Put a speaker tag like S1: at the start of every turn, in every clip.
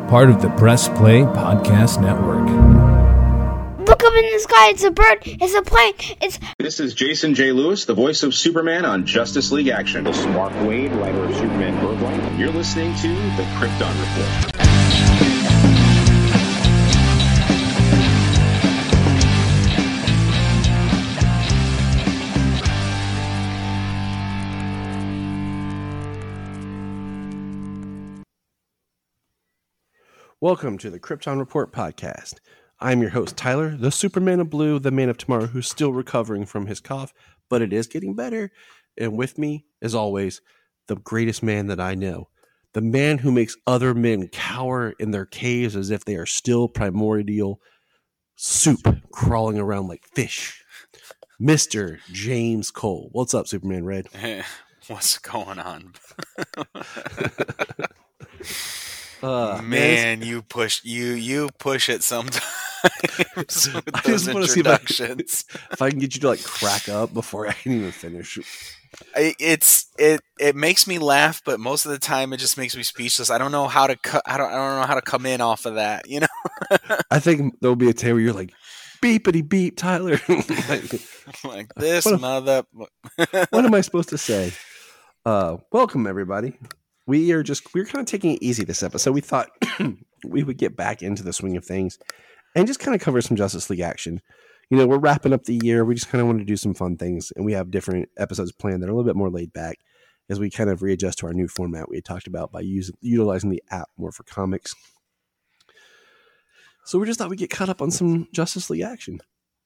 S1: part of the Press Play Podcast Network.
S2: Look up in the sky, it's a bird, it's a plane,
S3: This is Jason J. Lewis, the voice of Superman on Justice League Action. This is Mark Wade, writer of Superman Birdlight. You're listening to the Krypton Report.
S4: Welcome to the Krypton Report podcast. I'm your host, Tyler, the Superman of Blue, the man of tomorrow who's still recovering from his cough, but it is getting better. And with me, as always, the greatest man that I know, the man who makes other men cower in their caves as if they are still primordial soup crawling around like fish, Mr. James Cole. What's up, Superman Red?
S5: What's going on?
S4: Man,
S5: you push it sometimes with
S4: I
S5: those
S4: just want to see
S5: introductions.
S4: if I can get you to like crack up before I can even finish.
S5: It makes me laugh, but most of the time it just makes me speechless. I don't know how to I don't know how to come in off of that. You know,
S4: I think there'll be a day where you're like, beepity beep, Tyler.
S5: like this
S4: What
S5: mother.
S4: What am I supposed to say? Welcome everybody. We're kind of taking it easy this episode. We thought we would get back into the swing of things and just kind of cover some Justice League action. You know, we're wrapping up the year. We just kind of want to do some fun things, and we have different episodes planned that are a little bit more laid back as we kind of readjust to our new format we had talked about by utilizing the app more for comics. So we just thought we'd get caught up on some Justice League action.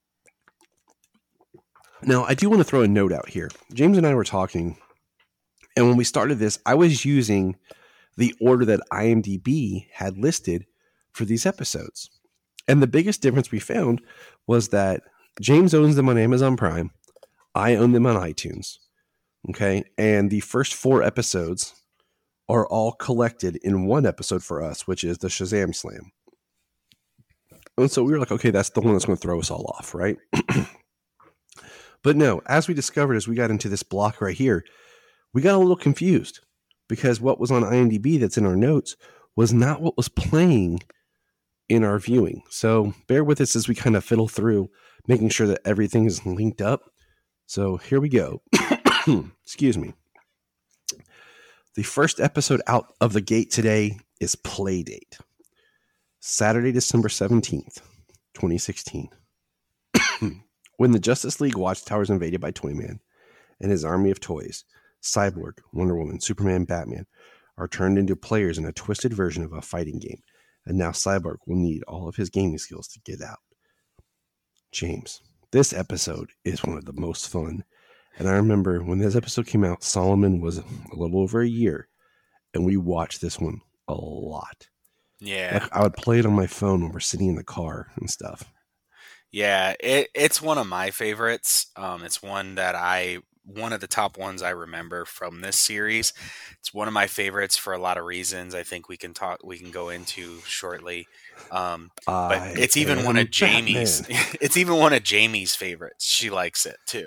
S4: Now, I do want to throw a note out here. James and I were talking, and when we started this, I was using the order that IMDb had listed for these episodes. And the biggest difference we found was that James owns them on Amazon Prime. I own them on iTunes. Okay. And the first 4 episodes are all collected in one episode for us, which is the Shazam Slam. And so we were like, okay, that's the one that's going to throw us all off, right? But no, as we discovered as we got into this block right here, we got a little confused because what was on IMDb that's in our notes was not what was playing in our viewing. So bear with us as we kind of fiddle through making sure that everything is linked up. So here we go. Excuse me. The first episode out of the gate today is Playdate. Saturday, December 17th, 2016. When the Justice League Watchtower is invaded by Toyman and his army of toys, Cyborg, Wonder Woman, Superman, Batman are turned into players in a twisted version of a fighting game, and now Cyborg will need all of his gaming skills to get out. James, this episode is one of the most fun, and I remember when this episode came out, Solomon was a little over a year, and we watched this one a lot.
S5: Yeah,
S4: like I would play it on my phone when we're sitting in the car and stuff.
S5: Yeah, it's one of my favorites. It's one of the top ones I remember from this series. It's one of my favorites for a lot of reasons. I think we can go into shortly. But it's even one of Jamie's. It's even one of Jamie's favorites. She likes it too.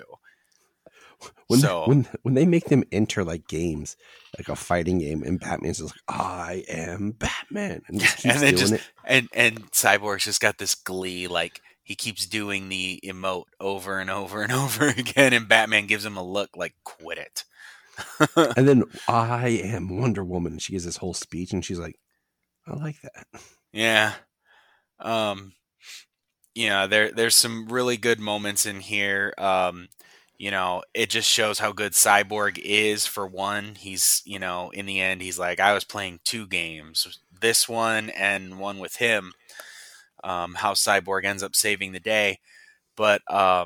S4: When they make them enter like games, like a fighting game, and Batman's just like, I am Batman, and just keeps doing it.
S5: And Cyborg's just got this glee, like he keeps doing the emote over and over and over again, and Batman gives him a look like, quit it.
S4: And then I am Wonder Woman, and she gives this whole speech, and she's like, I like that.
S5: Yeah. There's some really good moments in here. It just shows how good Cyborg is, for one. He's, in the end, he's like, I was playing 2 games, this one and one with him. How Cyborg ends up saving the day. But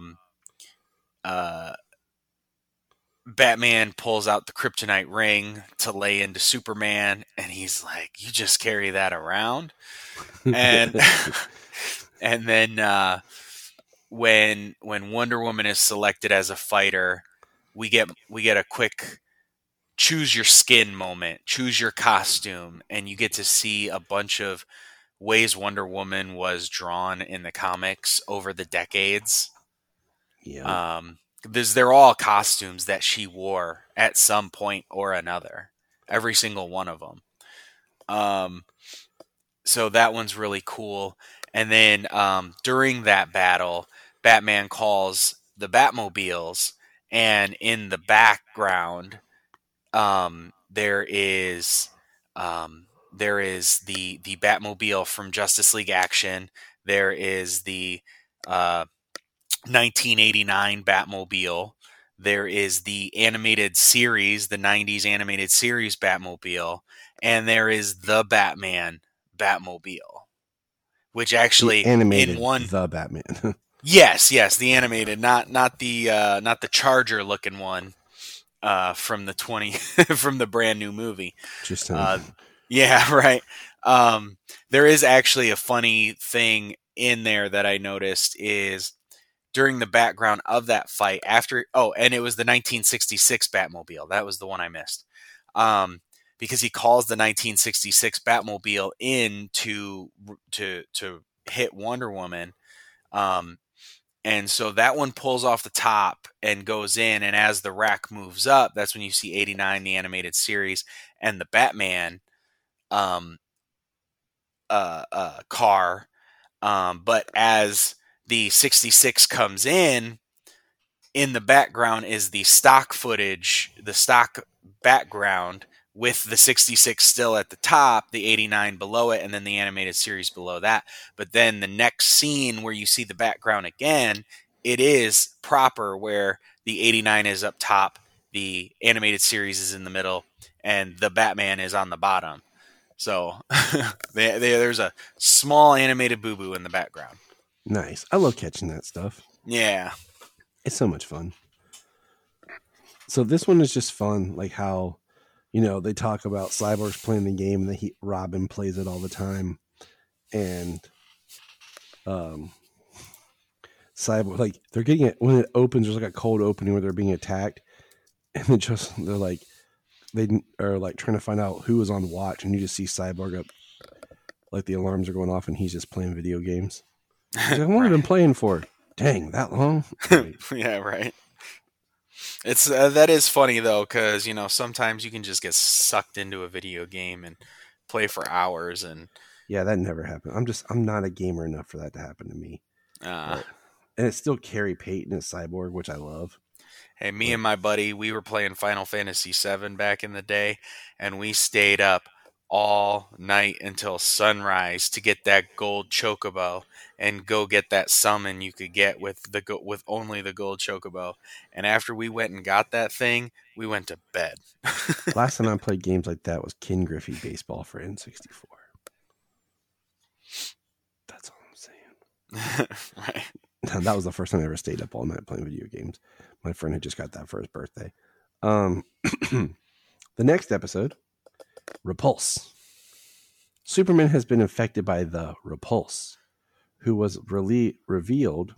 S5: Batman pulls out the kryptonite ring to lay into Superman, and he's like, you just carry that around? And and then when Wonder Woman is selected as a fighter, we get a quick choose your skin moment, choose your costume, and you get to see a bunch of ways Wonder Woman was drawn in the comics over the decades.
S4: Yeah.
S5: They're all costumes that she wore at some point or another. Every single one of them. so that one's really cool. And then during that battle, Batman calls the Batmobiles, and in the background, there is the Batmobile from Justice League Action. There is the 1989 Batmobile. There is the animated series, the 90s animated series Batmobile, and there is the Batman Batmobile, which actually
S4: The animated
S5: in one
S4: the Batman.
S5: yes, the animated, not the Charger looking one from the from the brand new movie.
S4: Just
S5: Yeah, right. There is actually a funny thing in there that I noticed is during the background of that fight and it was the 1966 Batmobile. That was the one I missed. Because he calls the 1966 Batmobile in to hit Wonder Woman. And so that one pulls off the top and goes in, and as the rack moves up, that's when you see 89, the animated series, and the Batman car. But as the 66 comes in the background is the stock footage, the stock background with the 66 still at the top, the 89 below it, and then the animated series below that. But then the next scene where you see the background again, it is proper where the 89 is up top, the animated series is in the middle, and the Batman is on the bottom. So there's a small animated boo-boo in the background.
S4: Nice. I love catching that stuff.
S5: Yeah.
S4: It's so much fun. So this one is just fun, like how, they talk about Cyborg's playing the game and that Robin plays it all the time. And Cyborg, like they're getting it when it opens, there's like a cold opening where they're being attacked. And they're like, they are like trying to find out who was on watch, and you just see Cyborg up, like the alarms are going off and he's just playing video games. He's like, what have I been playing for? Dang, that long?
S5: Yeah, right. It's that is funny though, because sometimes you can just get sucked into a video game and play for hours, and
S4: yeah, that never happened. I'm not a gamer enough for that to happen to me. And it's still Carrie Payton as Cyborg, which I love.
S5: Hey, me and my buddy, we were playing Final Fantasy VII back in the day, and we stayed up all night until sunrise to get that gold chocobo and go get that summon you could get with only the gold chocobo. And after we went and got that thing, we went to bed.
S4: Last time I played games like that was Ken Griffey Baseball for N64. That's all I'm saying.
S5: Right.
S4: That was the first time I ever stayed up all night playing video games. My friend had just got that for his birthday. The next episode, Repulse. Superman has been infected by the Repulse, who was revealed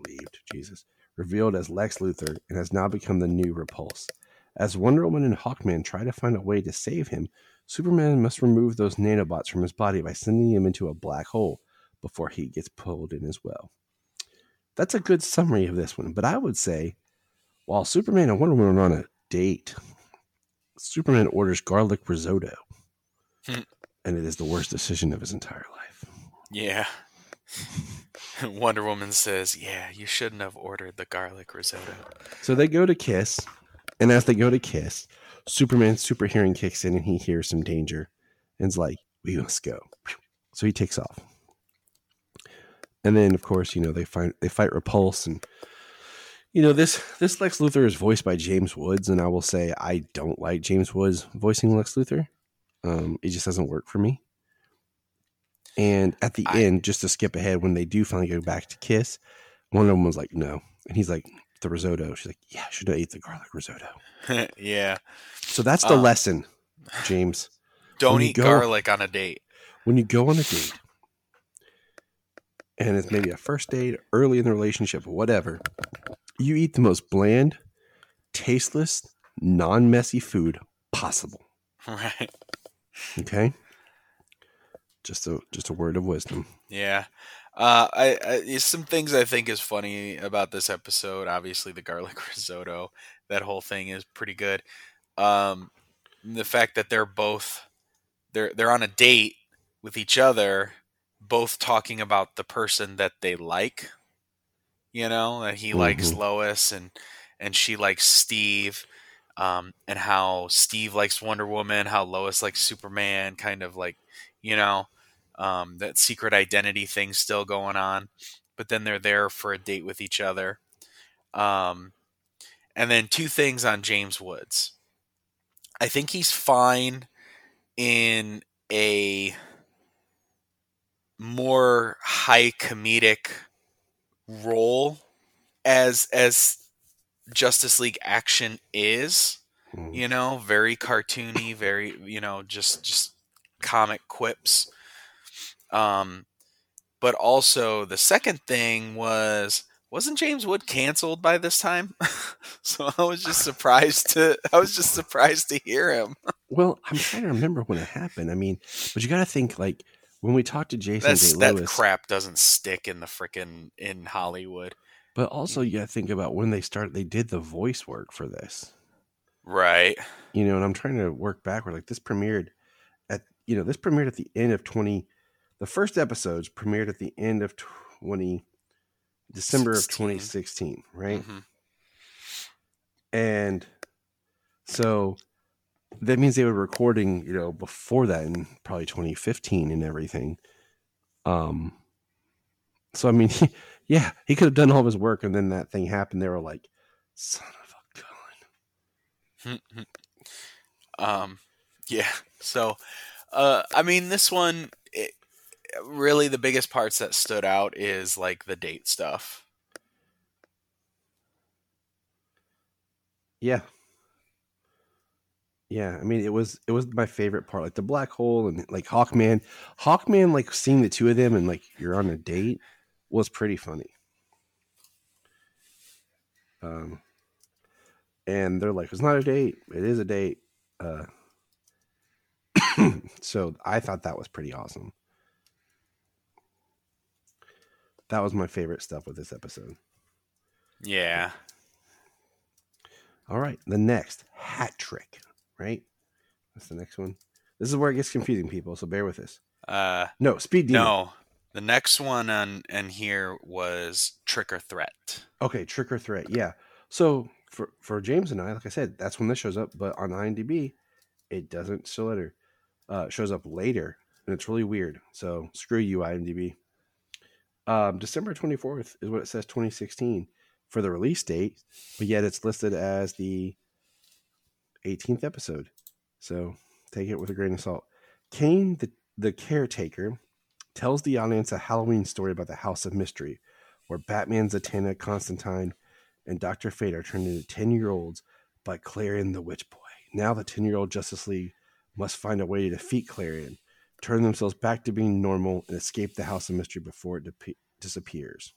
S4: as Lex Luthor and has now become the new Repulse. As Wonder Woman and Hawkman try to find a way to save him, Superman must remove those nanobots from his body by sending him into a black hole before he gets pulled in as well. That's a good summary of this one, but I would say while Superman and Wonder Woman are on a date, Superman orders garlic risotto, and it is the worst decision of his entire life.
S5: Yeah. Wonder Woman says, yeah, you shouldn't have ordered the garlic risotto.
S4: So they go to kiss, and as they go to kiss, Superman's super hearing kicks in, and he hears some danger, and is like, we must go. So he takes off. And then, of course, they fight Repulse, and this Lex Luthor is voiced by James Woods, and I will say I don't like James Woods voicing Lex Luthor. It just doesn't work for me. And at the end, just to skip ahead, when they do finally go back to kiss, one of them was like, no. And he's like, the risotto. She's like, yeah, I should have ate the garlic risotto.
S5: Yeah.
S4: So that's the lesson, James.
S5: Don't eat garlic on a date.
S4: When you go on a date, and it's maybe a first date, early in the relationship, whatever, you eat the most bland, tasteless, non-messy food possible.
S5: Right.
S4: Okay? Just a word of wisdom.
S5: Yeah. I some things I think is funny about this episode. Obviously, the garlic risotto, that whole thing is pretty good. The fact that they're on a date with each other, both talking about the person that they like, that he likes Lois and she likes Steve, and how Steve likes Wonder Woman, how Lois likes Superman, kind of like, that secret identity thing still going on, but then they're there for a date with each other. And then 2 things on James Woods. I think he's fine in a more high comedic role as Justice League Action is, very cartoony, very, just comic quips. But also the second thing wasn't James Wood canceled by this time? So I was just surprised to hear him.
S4: Well, I'm trying to remember when it happened. I mean, but you got to think, like, when we talked to Jason J. Lewis,
S5: that crap doesn't stick in in Hollywood.
S4: But also you got to think about when they did the voice work for this.
S5: Right.
S4: And I'm trying to work backward. Like, this premiered at the end of the first episodes premiered at the end of December of 2016, right?
S5: Mm-hmm.
S4: And so that means they were recording, before that in probably 2015 and everything. So I mean, he could have done all of his work, and then that thing happened. They were like, "Son of a gun."
S5: Yeah. So, I mean, this one, really the biggest parts that stood out is like the date stuff.
S4: Yeah. Yeah, I mean, it was my favorite part, like the black hole and like Hawkman, like seeing the 2 of them and like you're on a date was pretty funny. And they're like, it's not a date, it is a date. So I thought that was pretty awesome. That was my favorite stuff with this episode.
S5: Yeah.
S4: All right, the next hat trick. Right? That's the next one. This is where it gets confusing, people, so bear with us. No, Speed Demon.
S5: No, the next one on here was Trick or Threat.
S4: Okay, Trick or Threat, yeah. So for James and I, like I said, that's when this shows up, but on IMDb, it doesn't show later. It shows up later, and it's really weird. So screw you, IMDb. December 24th is what it says, 2016 for the release date, but yet it's listed as the 18th episode. So take it with a grain of salt. Kane, the caretaker, tells the audience a Halloween story about the House of Mystery, where Batman, Zatanna, Constantine, and Dr. Fate are turned into 10-year-olds by Clarion the Witch Boy. Now the 10-year-old Justice League must find a way to defeat Clarion, turn themselves back to being normal, and escape the House of Mystery before it disappears.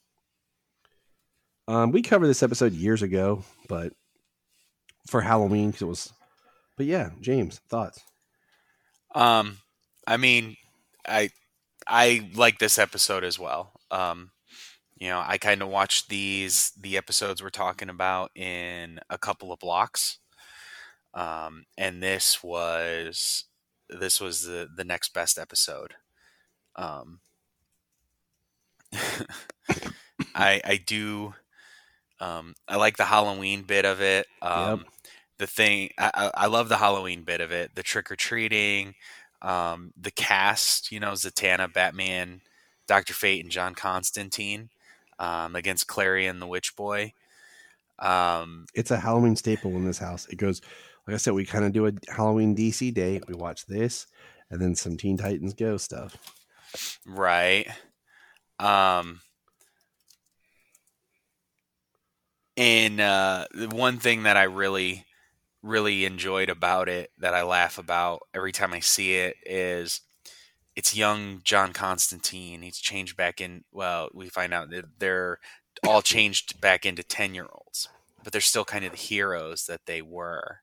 S4: We covered this episode years ago, but for Halloween, because it was... But yeah, James, thoughts?
S5: I mean, I like this episode as well. I kind of watched the episodes we're talking about in a couple of blocks. And this was the next best episode. I do, I like the Halloween bit of it.
S4: Yep.
S5: The thing, I love the Halloween bit of it, the trick-or-treating, the cast, Zatanna, Batman, Dr. Fate, and John Constantine, against Clarion the Witch Boy.
S4: It's a Halloween staple in this house. It goes, like I said, we kind of do a Halloween DC day. We watch this, and then some Teen Titans Go stuff.
S5: Right. And the one thing that I really enjoyed about it, that I laugh about every time I see it, is it's young John Constantine. He's changed back in, we find out that they're all changed back into 10-year-olds, but they're still kind of the heroes that they were.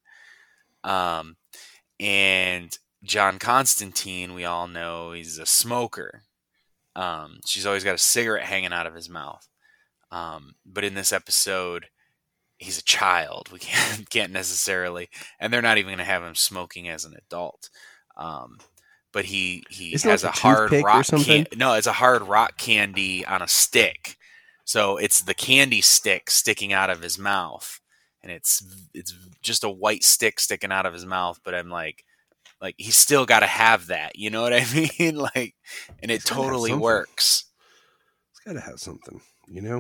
S5: And John Constantine, we all know, he's a smoker. She's always got a cigarette hanging out of his mouth. But in this episode, he's a child. We can't necessarily, and they're not even going to have him smoking as an adult. But but he
S4: Isn't it
S5: has
S4: like
S5: a
S4: a
S5: hard
S4: toothpick or
S5: rock
S4: something?
S5: no, it's a hard rock candy on a stick. So it's the candy stick sticking out of his mouth, and it's just a white stick sticking out of his mouth. But I'm like he's still got to have that. You know what I mean? Like, and it
S4: He's gotta have
S5: totally
S4: something.
S5: works.
S4: It's got to have something, you know?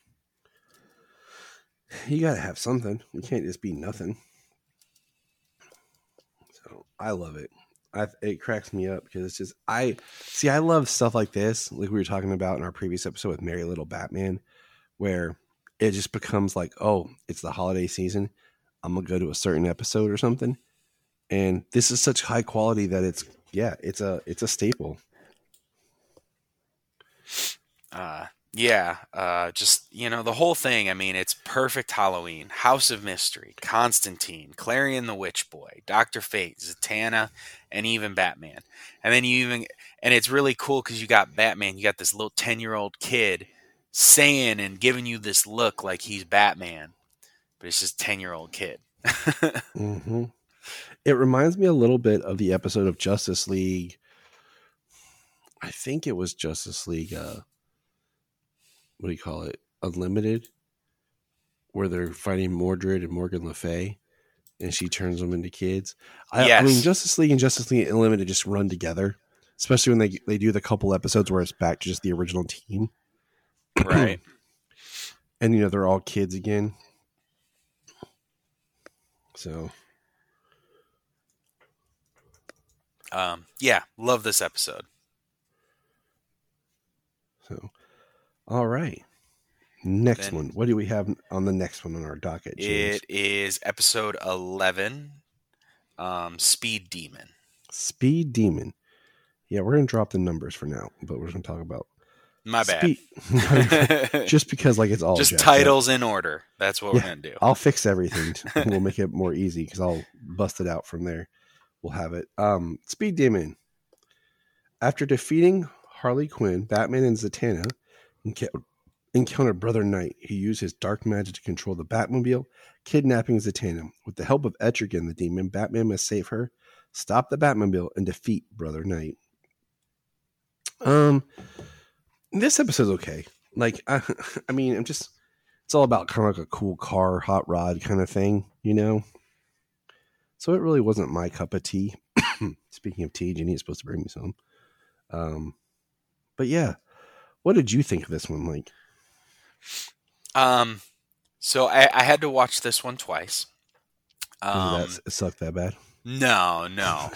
S4: You got to have something. You can't just be nothing. So I love it. It cracks me up because it's just, I love stuff like this, like we were talking about in our previous episode with Merry Little Batman, where it just becomes like, oh, it's the holiday season. I'm going to go to a certain episode or something. And this is such high quality that it's a staple.
S5: Just, the whole thing. I mean, it's perfect Halloween, House of Mystery, Constantine, Clarion the Witch Boy, Dr. Fate, Zatanna, and even Batman. And then and it's really cool because you got Batman, you got this little 10-year-old kid saying and giving you this look like he's Batman, but it's just 10-year-old kid.
S4: Mm-hmm. It reminds me a little bit of the episode of Justice League. I think it was Justice League, what do you call it? Unlimited, where they're fighting Mordred and Morgan Le Fay, and she turns them into kids. I mean, Justice League and Justice League Unlimited just run together, especially when they do the couple episodes where it's back to just the original team.
S5: Right.
S4: And, they're all kids again. So.
S5: Love this episode.
S4: So, all right. Next one. What do we have on the next one on our docket, James?
S5: It is episode 11, Speed Demon.
S4: Speed Demon. Yeah, we're going to drop the numbers for now, but we're going to talk about
S5: My bad.
S4: Just because it's all
S5: just titles in order. That's what we're going to do.
S4: I'll fix everything. We'll make it more easy because I'll bust it out from there. We'll have it. Speed Demon. After defeating Harley Quinn, Batman and Zatanna encounter Brother Knight, who used his dark magic to control the Batmobile, kidnapping Zatanna. With the help of Etrigan the Demon, Batman must save her, stop the Batmobile, and defeat Brother Knight. This episode's okay. I mean, it's all about kind of like a cool car, hot rod kind of thing, So it really wasn't my cup of tea. Speaking of tea, Jenny is supposed to bring me some. But yeah, what did you think of this one, Mike?
S5: So I had to watch this one twice.
S4: Does it suck that bad?
S5: No.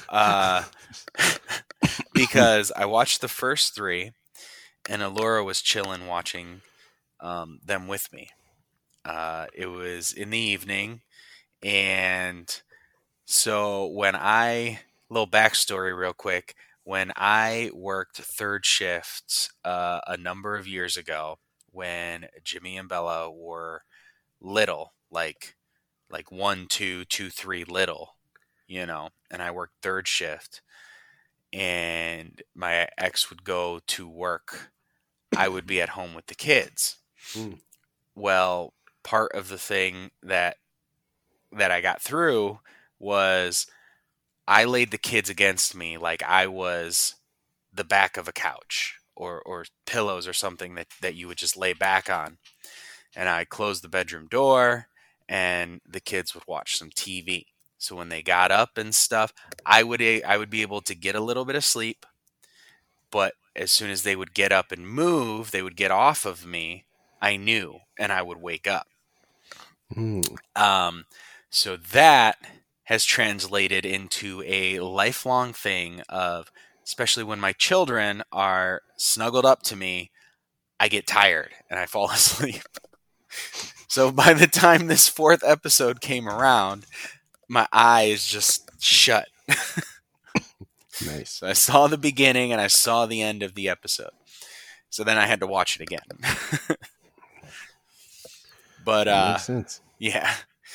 S5: Because I watched the first three, and Alora was chilling watching them with me. It was in the evening, and so little backstory real quick, when I worked third shift a number of years ago, when Jimmy and Bella were little, like 1, 2, 2, 3 little, and I worked third shift, and my ex would go to work, I would be at home with the kids. Well, part of the thing that I got through was I laid the kids against me like I was the back of a couch or pillows or something that you would just lay back on. And I closed the bedroom door, and the kids would watch some TV. So when they got up and stuff, I would be able to get a little bit of sleep. But as soon as they would get up and move, they would get off of me, I knew, and I would wake up. So that has translated into a lifelong thing of, especially when my children are snuggled up to me, I get tired and I fall asleep. So by the time this fourth episode came around, my eyes just shut.
S4: Nice.
S5: So I saw the beginning and I saw the end of the episode. So then I had to watch it again. But
S4: that makes sense.
S5: Yeah.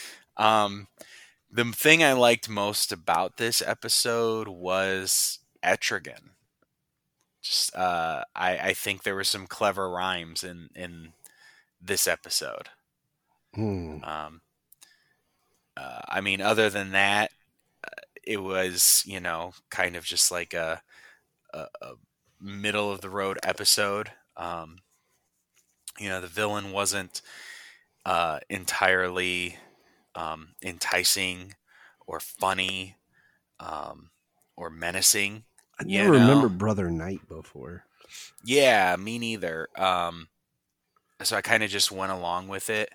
S5: The thing I liked most about this episode was Etrigan. Just I think there were some clever rhymes in this episode. I mean, other than that, it was, kind of just like a middle of the road episode. The villain wasn't entirely enticing or funny or menacing.
S4: I never remember Brother Knight before.
S5: Yeah, me neither. So I kind of just went along with it.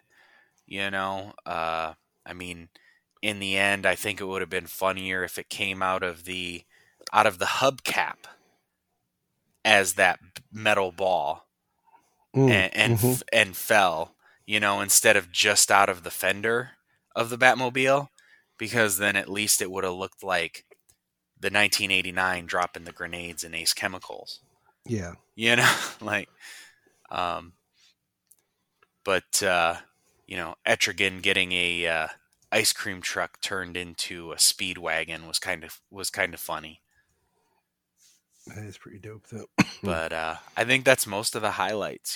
S5: I mean, in the end, I think it would have been funnier if it came out of the hubcap as that metal ball and fell, instead of just out of the fender of the Batmobile, because then at least it would have looked like the 1989 dropping the grenades in Ace Chemicals.
S4: Yeah.
S5: But Etrigan getting a ice cream truck turned into a speed wagon was kind of funny.
S4: That is pretty dope, though.
S5: But I think that's most of the highlights.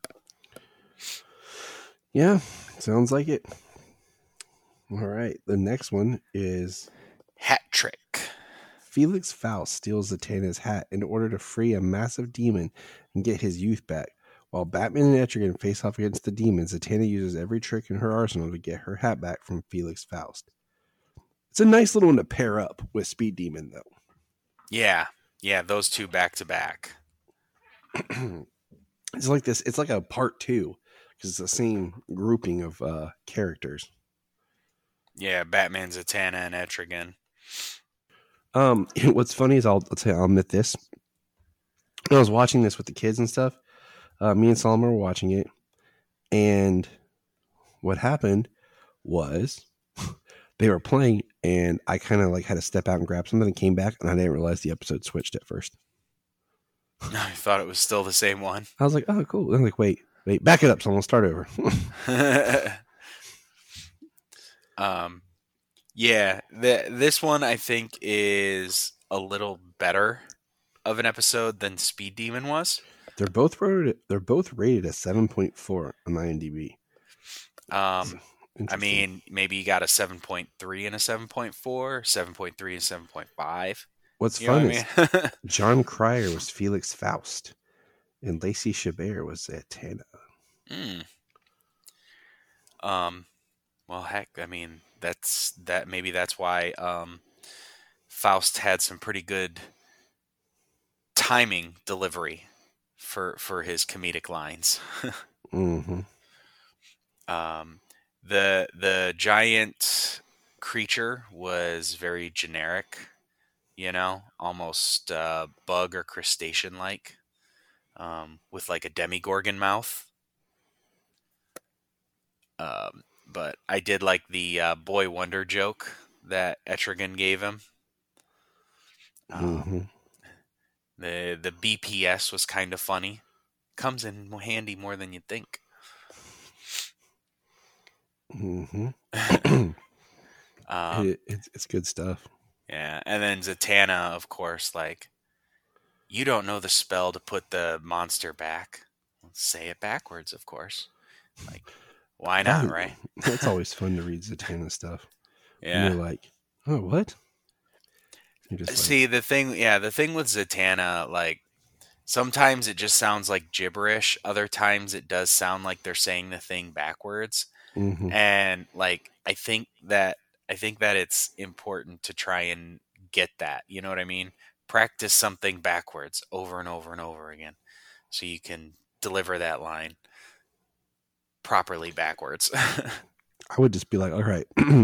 S4: Yeah, sounds like it. All right, the next one is
S5: Hat Trick.
S4: Felix Faust steals Zatanna's hat in order to free a massive demon and get his youth back. While Batman and Etrigan face off against the demons, Zatanna uses every trick in her arsenal to get her hat back from Felix Faust. It's a nice little one to pair up with Speed Demon, though.
S5: Yeah, those two back to back.
S4: It's like this. It's like a part 2 because it's the same grouping of characters.
S5: Yeah, Batman, Zatanna, and Etrigan.
S4: What's funny is I'll admit this. When I was watching this with the kids and stuff, me and Solomon were watching it, and what happened was they were playing, and I kind of had to step out and grab something and came back, and I didn't realize the episode switched at first.
S5: I thought it was still the same one.
S4: I was like, oh, cool. I'm like, wait, back it up, so I'm gonna start over.
S5: This one I think is a little better of an episode than Speed Demon was.
S4: They're both rated at 7.4 on IMDb.
S5: I mean, maybe you got a 7.3 and a 7.4, 7.3 and 7.5.
S4: What's fun is John Cryer was Felix Faust, and Lacey Chabert was Zatanna.
S5: Well, heck, I mean, maybe that's why Faust had some pretty good timing delivery for his comedic lines.
S4: Mm-hmm.
S5: The giant creature was very generic, almost bug or crustacean like, with like a demigorgon mouth. But I did like the boy wonder joke that Etrigan gave him. The BPS was kind of funny. Comes in handy more than you'd think.
S4: It's good stuff.
S5: Yeah, and then Zatanna, of course, you don't know the spell to put the monster back. Let's say it backwards, of course. Why not, right?
S4: That's always fun to read Zatanna stuff.
S5: Yeah.
S4: And you're like, oh, what?
S5: See, the thing with Zatanna, sometimes it just sounds like gibberish. Other times it does sound like they're saying the thing backwards.
S4: Mm-hmm.
S5: And I think that it's important to try and get that. You know what I mean? Practice something backwards over and over and over again, so you can deliver that line properly backwards.
S4: I would just be like, all right, I'm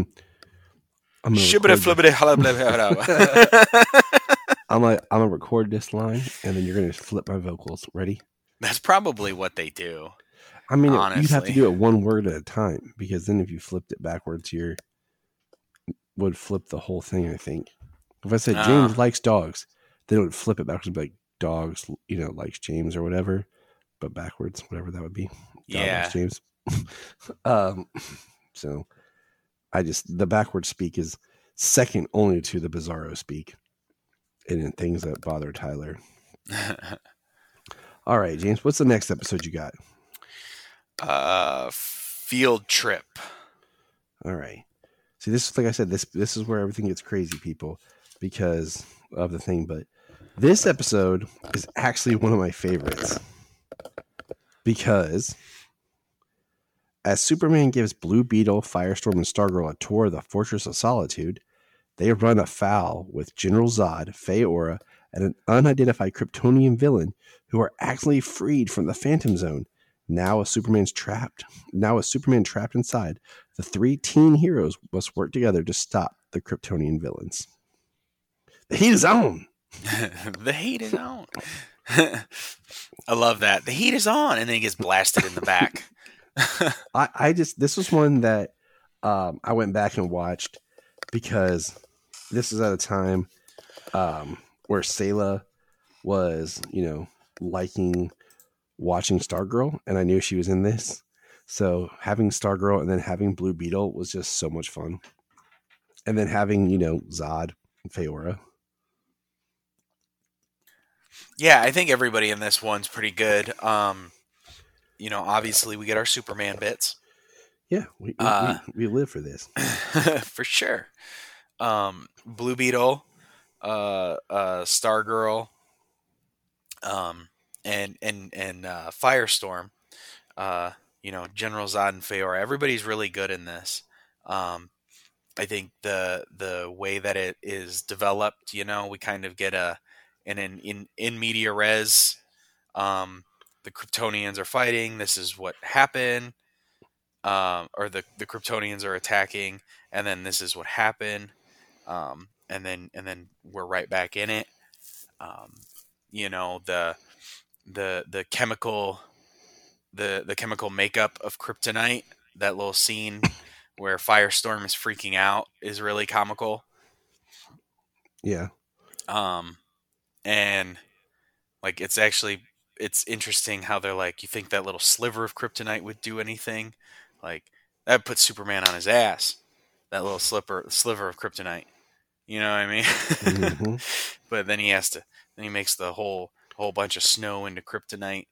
S4: gonna record this line, and then you're gonna flip my vocals. Ready?
S5: That's probably what they do.
S4: I mean,
S5: honestly,
S4: you'd have to do it one word at a time, because then if you flipped it backwards, would flip the whole thing. I think if I said James likes dogs, they would flip it backwards and be like dogs, likes James or whatever, but backwards, whatever that would be.
S5: Yeah,
S4: James. So the backwards speak is second only to the Bizarro speak, and in things that bother Tyler. All right, James, what's the next episode you got?
S5: Field Trip.
S4: All right. See, this is like I said. This is where everything gets crazy, people, because of the thing. But this episode is actually one of my favorites because as Superman gives Blue Beetle, Firestorm, and Stargirl a tour of the Fortress of Solitude, they run afoul with General Zod, Faora, and an unidentified Kryptonian villain who are accidentally freed from the Phantom Zone. Now, as Superman trapped inside, the three teen heroes must work together to stop the Kryptonian villains. The heat is on.
S5: The heat is on. I love that. The heat is on, and then he gets blasted in the back.
S4: This was one that I went back and watched because this is at a time where Sayla was, liking watching Stargirl, and I knew she was in this. So having Stargirl and then having Blue Beetle was just so much fun. And then having, Zod and Faora.
S5: Yeah, I think everybody in this one's pretty good. Obviously we get our Superman bits.
S4: Yeah, we live for this.
S5: For sure. Blue Beetle, Stargirl, and Firestorm, General Zod and Faora. Everybody's really good in this. I think the way that it is developed, we kind of get in media res. The Kryptonians are fighting. This is what happened. Or the Kryptonians are attacking, and then this is what happened. And then we're right back in it. The chemical makeup of kryptonite, that little scene where Firestorm is freaking out is really comical.
S4: Yeah.
S5: And like it's interesting how they're like, you think that little sliver of kryptonite would do anything? Like that puts Superman on his ass. That little sliver of kryptonite. You know what I mean?
S4: Mm-hmm.
S5: But then he makes the whole bunch of snow into kryptonite.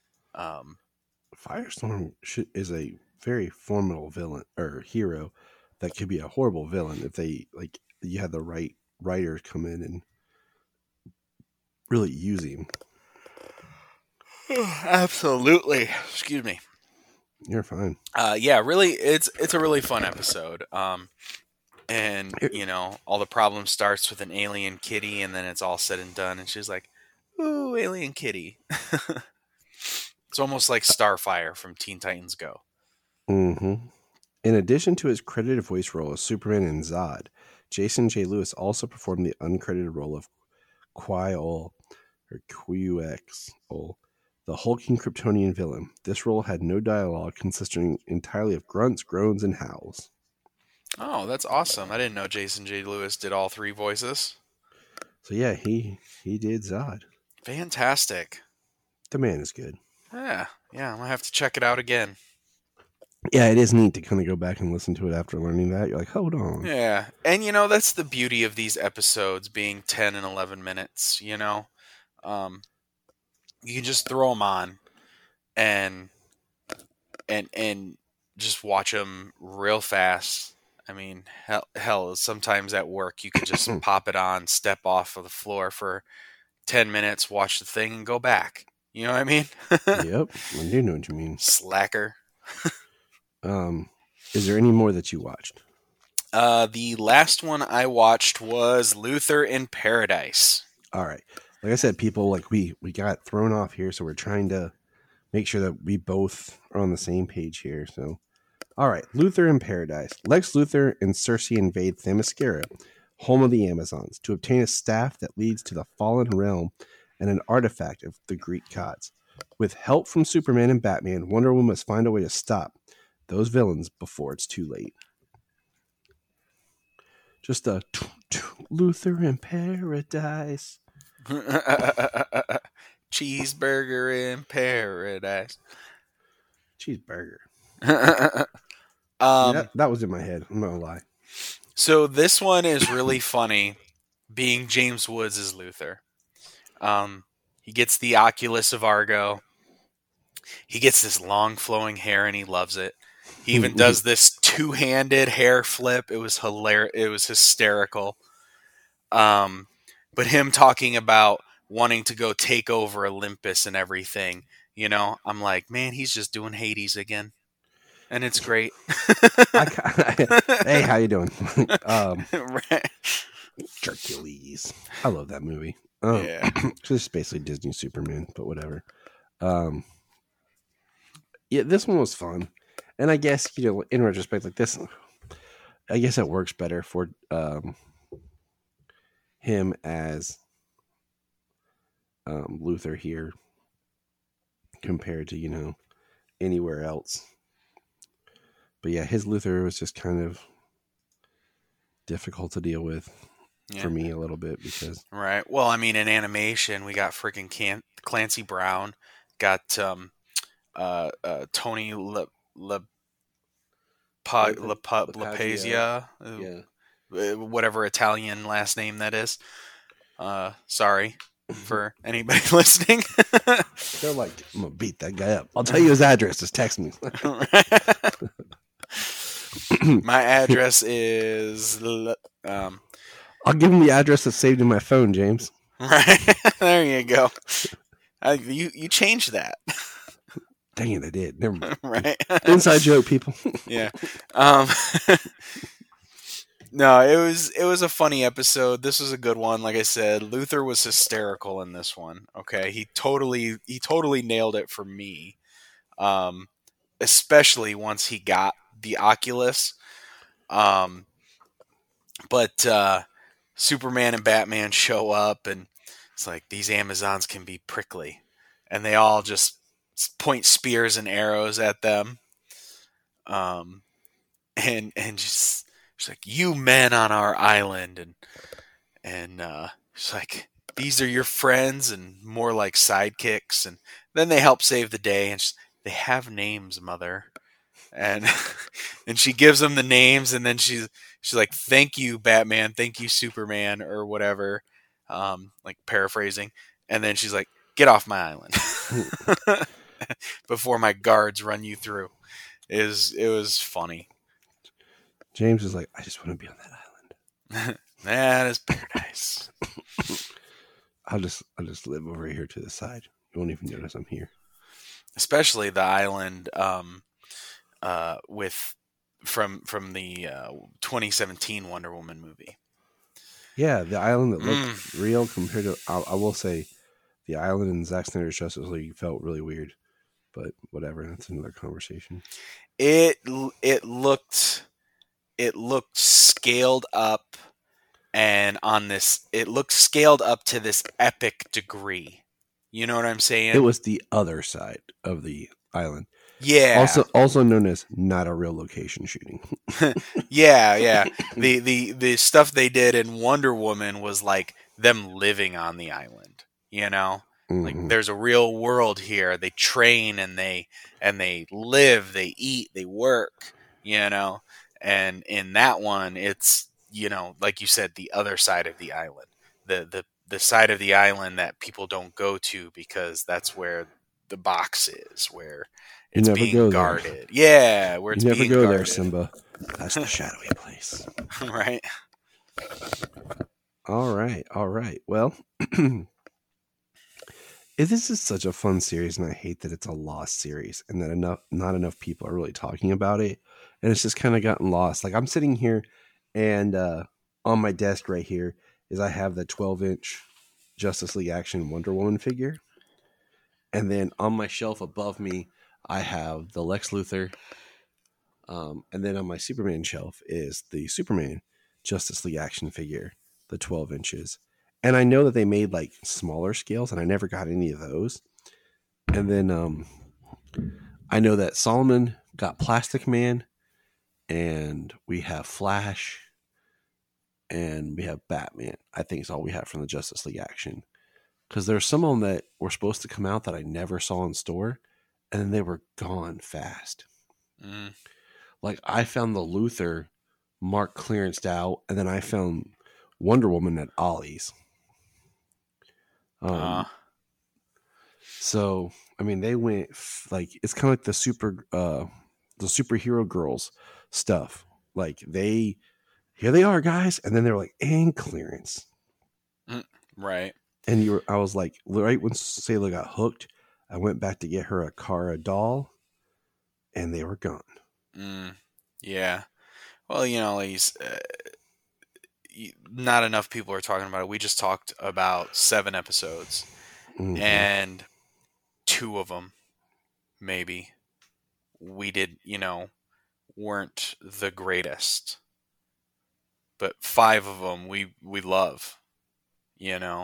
S4: Firestorm is a very formidable villain or hero that could be a horrible villain if you had the right writers come in and really use him.
S5: Absolutely. Excuse me.
S4: You're fine.
S5: Yeah, really, it's a really fun episode. And all the problem starts with an alien kitty, and then it's all said and done, and she's like, "Ooh, alien kitty." It's almost like Starfire from Teen Titans Go.
S4: Mm-hmm. In addition to his credited voice role as Superman and Zod, Jason J. Lewis also performed the uncredited role of Quix, the hulking Kryptonian villain. This role had no dialogue, consisting entirely of grunts, groans, and howls.
S5: Oh, that's awesome. I didn't know Jason J. Lewis did all three voices.
S4: So yeah, he did Zod.
S5: Fantastic.
S4: The man is good.
S5: Yeah, I'm going to have to check it out again.
S4: Yeah, it is neat to kind of go back and listen to it after learning that. You're like, hold on.
S5: Yeah, and that's the beauty of these episodes being 10 and 11 minutes, You can just throw them on and just watch them real fast. I mean, hell, sometimes at work you could just pop it on, step off of the floor for 10 minutes, watch the thing, and go back. You know what I mean?
S4: Yep, I do know what you mean.
S5: Slacker.
S4: Is there any more that you watched?
S5: The last one I watched was Luther in Paradise.
S4: All right. Like I said, people, we got thrown off here, so we're trying to make sure that we both are on the same page here. So, all right, Luther in Paradise. Lex Luthor and Circe invade Themyscira, home of the Amazons, to obtain a staff that leads to the fallen realm and an artifact of the Greek gods. With help from Superman and Batman, Wonder Woman must find a way to stop those villains before it's too late. Just a Luther in Paradise.
S5: Cheeseburger in Paradise.
S4: Cheeseburger.
S5: That
S4: was in my head. I'm not gonna lie.
S5: So this one is really funny, being James Woods as Luther. He gets the Oculus of Argo. He gets this long flowing hair and he loves it. He even does this two-handed hair flip. It was hilarious. It was hysterical. But him talking about wanting to go take over Olympus and everything, I'm like, man, he's just doing Hades again. And it's great.
S4: Hey, how you doing?
S5: Right.
S4: Hercules. I love that movie.
S5: Yeah.
S4: It's basically Disney Superman, but whatever. Yeah, this one was fun. And I guess, in retrospect, like this, I guess it works better for him as Luther here compared to, anywhere else. But yeah, his Luther was just kind of difficult to deal with for me a little bit because...
S5: Right. Well, I mean, in animation, we got freaking Clancy Brown, got Tony LaPazia, whatever Italian last name that is. Sorry for anybody listening.
S4: They're like, I'm gonna beat that guy up. I'll tell you his address. Just text me.
S5: My address is.
S4: I'll give him the address that's saved in my phone, James.
S5: Right there, you go. You changed that.
S4: Dang it, I did. Never mind.
S5: Right.
S4: Inside joke, people.
S5: Yeah. No, it was a funny episode. This was a good one. Like I said, Luther was hysterical in this one. Okay, he totally nailed it for me. Especially once he got the Oculus. But Superman and Batman show up, and it's like these Amazons can be prickly, and they all just point spears and arrows at them. And just. She's like, you men on our island, and she's like, these are your friends, and more like sidekicks, and then they help save the day, and they have names, mother, and and she gives them the names, and then she's like, thank you, Batman, thank you, Superman, or whatever, like paraphrasing, and then she's like, get off my island before my guards run you through. It was funny.
S4: James is like, I just want to be on that island.
S5: That is paradise.
S4: I'll just live over here to the side. You won't even notice I'm here.
S5: Especially the island from the 2017 Wonder Woman movie.
S4: Yeah, the island that looked real compared to. I will say, the island in Zack Snyder's Justice League felt really weird, but whatever. That's another conversation.
S5: It looked scaled up, and it looked scaled up to this epic degree. You know what I'm saying?
S4: It was the other side of the island.
S5: Yeah.
S4: Also known as not a real location shooting.
S5: Yeah. The stuff they did in Wonder Woman was like them living on the island, Like there's a real world here. They train and they live, they eat, they work, And in that one, it's, like you said, the other side of the island, the side of the island that people don't go to because that's where the box is, where it's being guarded. Yeah, where it's being guarded. You never go there,
S4: Simba. That's the shadowy place.
S5: Right.
S4: All right. Well, this is such a fun series, and I hate that it's a lost series and that not enough people are really talking about it. And it's just kind of gotten lost. Like I'm sitting here and on my desk right here is I have the 12-inch Justice League Action Wonder Woman figure. And then on my shelf above me, I have the Lex Luthor. And then on my Superman shelf is the Superman Justice League Action figure, the 12 inches. And I know that they made like smaller scales, and I never got any of those. And then I know that Solomon got Plastic Man. And we have Flash, and we have Batman. I think it's all we have from the Justice League Action. Because there's some of them that were supposed to come out that I never saw in store, and then they were gone fast. Like I found the Luther marked clearanced out, and then I found Wonder Woman at Ollie's. So, I mean, they went like, it's kind of like the the superhero girls stuff. Like here they are, guys, and then they're like, and clearance.
S5: Right.
S4: And I was like, right when Sailor got hooked, I went back to get her a Kara doll, and they were gone.
S5: Yeah. Well, ladies, not enough people are talking about it. We just talked about 7 episodes, and 2 of them, maybe, we did, weren't the greatest. But 5 of them we love,
S4: Yeah.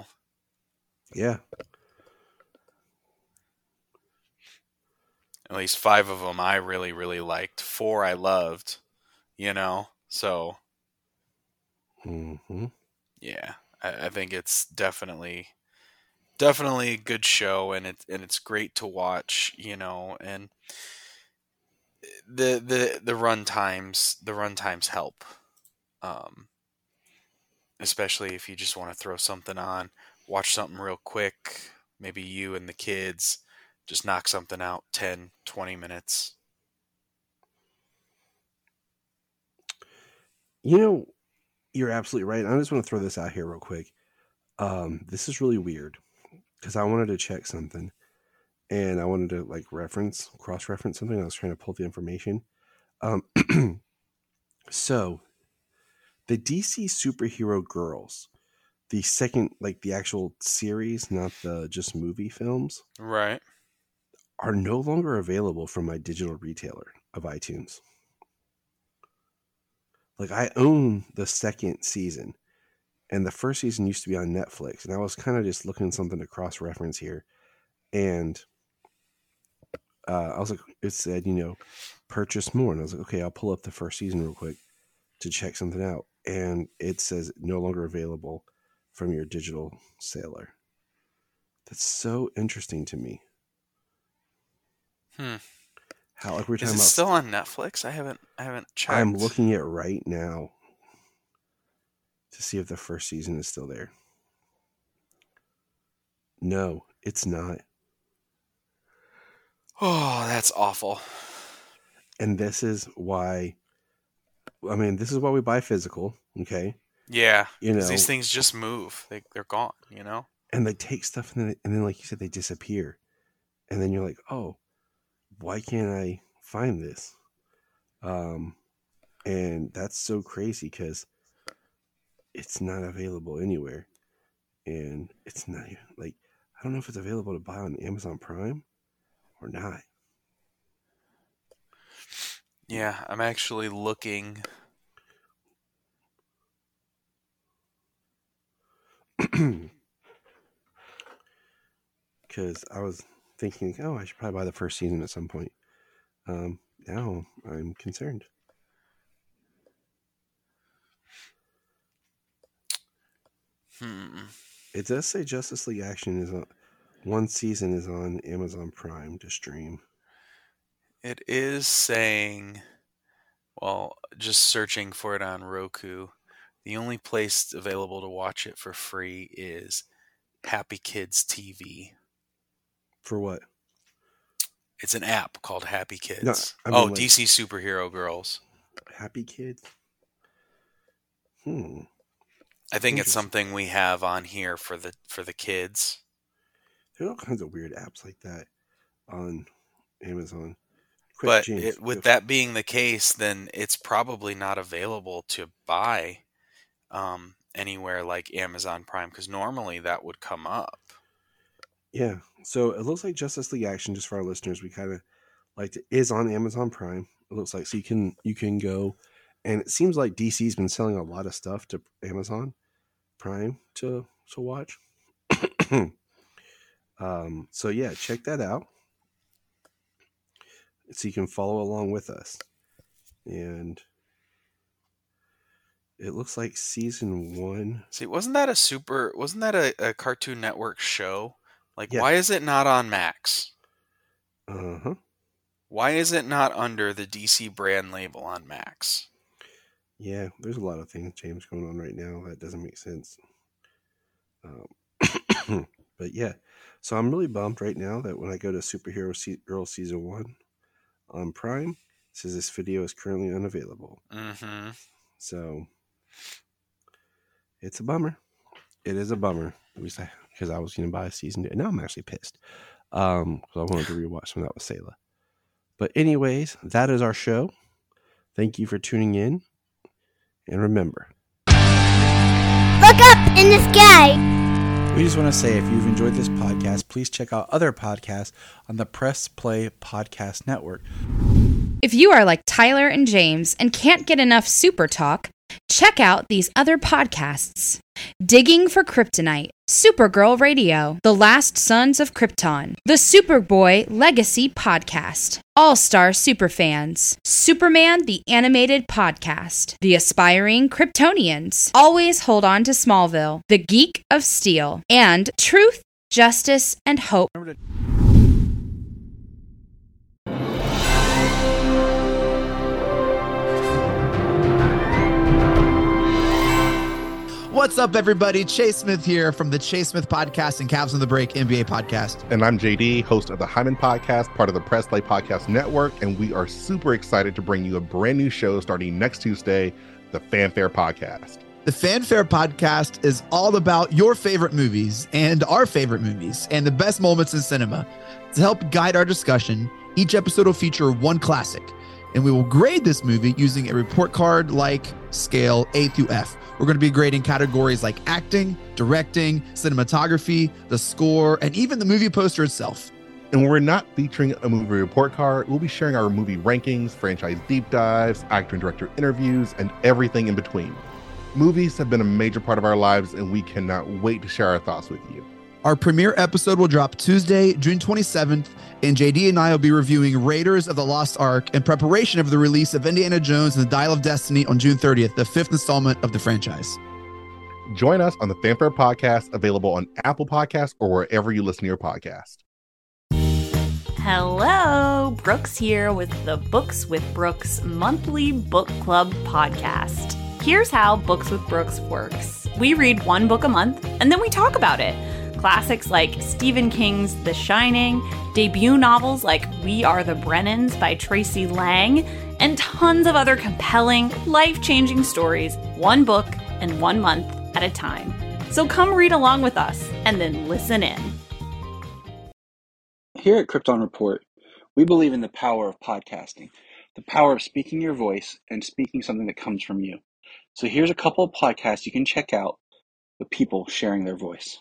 S5: At least 5 of them I really, really liked. 4 I loved, so. Yeah, I think it's definitely a good show, and it's great to watch, and the runtimes help, especially if you just want to throw something on, watch something real quick, maybe you and the kids just knock something out 10, 20 minutes.
S4: You're absolutely right. I just want to throw this out here real quick. This is really weird because I wanted to check something, and I wanted to cross-reference something. I was trying to pull the information. So the DC superhero girls, the second, the actual series, not the just movie films,
S5: Right,
S4: are no longer available from my digital retailer of iTunes. I own the second season, and the first season used to be on Netflix, and I was kind of just looking at something to cross-reference here, and I was like, it said, purchase more, and I was like, okay, I'll pull up the first season real quick to check something out, and it says no longer available from your digital seller. That's so interesting to me. How we're talking
S5: is it
S4: about
S5: still on Netflix? I haven't checked.
S4: I'm looking at it right now to see if the first season is still there. No, it's not.
S5: Oh, that's awful.
S4: And this is why we buy physical, okay?
S5: Yeah, because these things just move. They're gone,
S4: And they take stuff, and then like you said, they disappear. And then you're like, oh, why can't I find this? And that's so crazy because it's not available anywhere. And it's not I don't know if it's available to buy on Amazon Prime or not.
S5: Yeah, I'm actually looking.
S4: Because I was thinking, oh, I should probably buy the first season at some point. Now I'm concerned. It does say Justice League Action is one season is on Amazon Prime to stream.
S5: It is saying, well, just searching for it on Roku, the only place available to watch it for free is Happy Kids TV.
S4: For what?
S5: It's an app called Happy Kids.
S4: No,
S5: DC Superhero Girls.
S4: Happy Kids?
S5: I think it's something we have on here for the kids.
S4: There's all kinds of weird apps like that on Amazon.
S5: But with that being the case, then it's probably not available to buy anywhere like Amazon Prime, because normally that would come up.
S4: Yeah, so it looks like Justice League Action, just for our listeners, we kind of is on Amazon Prime. It looks like, so you can go, and it seems like DC's been selling a lot of stuff to Amazon Prime to watch. So yeah, check that out, so you can follow along with us. And it looks like season 1.
S5: See, wasn't that a Cartoon Network show?
S4: Yeah.
S5: Why is it not on Max?
S4: Uh-huh.
S5: Why is it not under the DC brand label on Max?
S4: Yeah, there's a lot of things, James, going on right now that doesn't make sense. But yeah, so I'm really bummed right now that when I go to Superhero Girl Season 1 on Prime, says this video is currently unavailable.
S5: Mm-hmm.
S4: So it's a bummer. It is a bummer. Because I was going to buy a season 2. Now I'm actually pissed. Because I wanted to rewatch some of that with Sayla. But anyways, that is our show. Thank you for tuning in. And remember,
S2: Look up in the sky.
S6: We just want to say if you've enjoyed this podcast, please check out other podcasts on the Press Play Podcast Network.
S7: If you are like Tyler and James and can't get enough Super Talk, check out these other podcasts. Digging for Kryptonite, Supergirl Radio, The Last Sons of Krypton, the Superboy Legacy Podcast, All-Star Superfans, Superman the Animated Podcast, The Aspiring Kryptonians, Always Hold On to Smallville, The Geek of Steel, and Truth, Justice, and Hope.
S8: What's up, everybody? Chase Smith here from the Chase Smith Podcast and Cavs on the Break NBA Podcast.
S9: And I'm JD, host of the Hyman Podcast, part of the Press Play Podcast Network, and we are super excited to bring you a brand new show starting next Tuesday, the Fanfare Podcast.
S8: The Fanfare Podcast is all about your favorite movies and our favorite movies and the best moments in cinema. To help guide our discussion, each episode will feature one classic, and we will grade this movie using a report card-like scale A through F. We're going to be grading categories like acting, directing, cinematography, the score, and even the movie poster itself.
S9: And when we're not featuring a movie report card, we'll be sharing our movie rankings, franchise deep dives, actor and director interviews, and everything in between. Movies have been a major part of our lives, and we cannot wait to share our thoughts with you.
S8: Our premiere episode will drop Tuesday, June 27th, and JD and I will be reviewing Raiders of the Lost Ark in preparation of the release of Indiana Jones and the Dial of Destiny on June 30th, the 5th installment of the franchise.
S9: Join us on the Fanfare Podcast, available on Apple Podcasts or wherever you listen to your podcast.
S10: Hello, Brooks here with the Books with Brooks monthly book club podcast. Here's how Books with Brooks works. We read one book a month, and then we talk about it. Classics like Stephen King's The Shining, debut novels like We Are the Brennans by Tracy Lang, and tons of other compelling, life-changing stories, one book and 1 month at a time. So come read along with us and then listen in.
S11: Here at Krypton Report, we believe in the power of podcasting, the power of speaking your voice and speaking something that comes from you. So here's a couple of podcasts you can check out with people sharing their voice.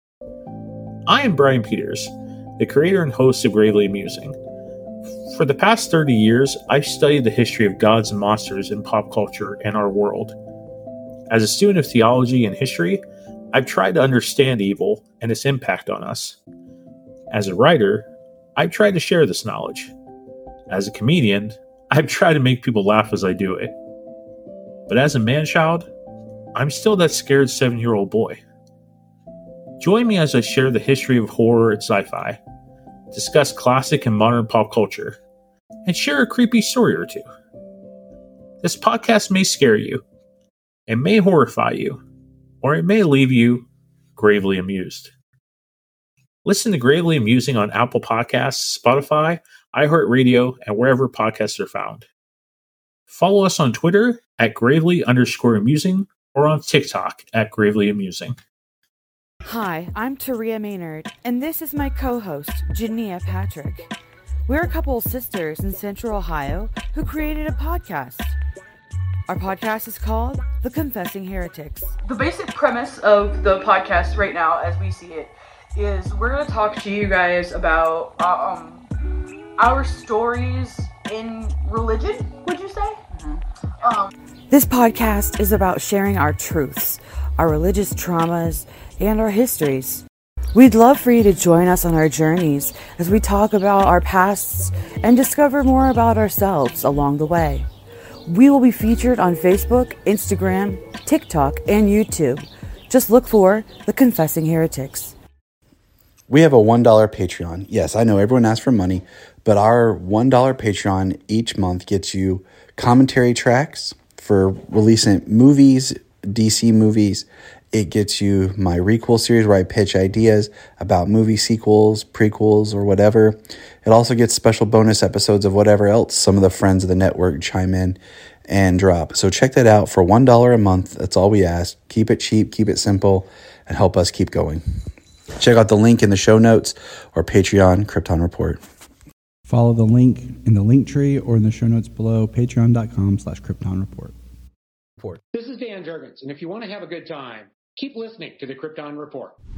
S12: I am Brian Peters, the creator and host of Gravely Amusing. For the past 30 years, I've studied the history of gods and monsters in pop culture and our world. As a student of theology and history, I've tried to understand evil and its impact on us. As a writer, I've tried to share this knowledge. As a comedian, I've tried to make people laugh as I do it. But as a man-child, I'm still that scared 7-year-old boy. Join me as I share the history of horror and sci-fi, discuss classic and modern pop culture, and share a creepy story or two. This podcast may scare you, it may horrify you, or it may leave you gravely amused. Listen to Gravely Amusing on Apple Podcasts, Spotify, iHeartRadio, and wherever podcasts are found. Follow us on Twitter at Gravely_Amusing or on TikTok at Gravely Amusing.
S13: Hi, I'm Taria Maynard, and this is my co-host, Jania Patrick. We're a couple of sisters in Central Ohio who created a podcast. Our podcast is called The Confessing Heretics.
S14: The basic premise of the podcast right now, as we see it, is we're going to talk to you guys about our stories in religion, would you say?
S13: This podcast is about sharing our truths, our religious traumas, and our histories. We'd love for you to join us on our journeys as we talk about our pasts and discover more about ourselves along the way. We will be featured on Facebook, Instagram, TikTok, and YouTube. Just look for The Confessing Heretics.
S6: We have a $1 Patreon. Yes, I know everyone asks for money, but our $1 Patreon each month gets you commentary tracks for releasing movies, DC movies, It gets you my Requel series where I pitch ideas about movie sequels, prequels, or whatever. It also gets special bonus episodes of whatever else some of the friends of the network chime in and drop. So check that out for $1 a month. That's all we ask. Keep it cheap, keep it simple, and help us keep going. Check out the link in the show notes or Patreon Krypton Report.
S15: Follow the link in the link tree or in the show notes below, patreon.com/Krypton Report.
S16: This is Dan Jurgens, and if you want to have a good time, keep listening to the Krypton Report.